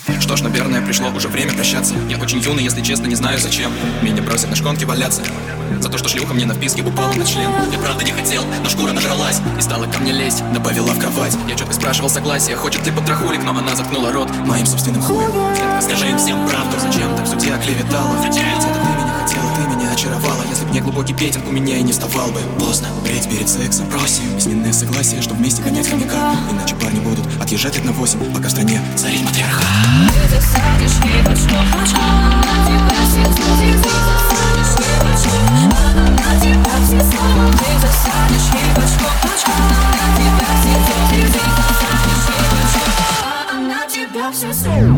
Что ж, наверное, пришло уже время прощаться. Я очень юный, если честно, не знаю зачем. Меня бросят на шконке валяться за то, что шлюха мне на вписке упала на член. Я правда не хотел, но шкура нажралась и стала ко мне лезть, добавила в кровать. Я четко спрашивал согласия, хочет ли потрохулик, но она заткнула рот моим собственным хуем. Детка, скажи им всем правду, зачем так в суде оклеветала? Ведь это ты меня хотела, ты меня очаровала. Если б не глубокий петинг, у меня и не вставал бы. Поздно, впредь перед сексом просим письменное согласие, что вместе гонять хомяка. Иначе парни будут отъезжать лет на 8, пока в стране царит матриархат. Ты засадишь ей под шкаф, на тебя все смотрят. Ты засадишь ей под шкаф, на тебя все смотрят. Ты засадишь ей под шкаф, на тебя все смотрят. Ты засадишь ей под шкаф, на тебя все смотрят.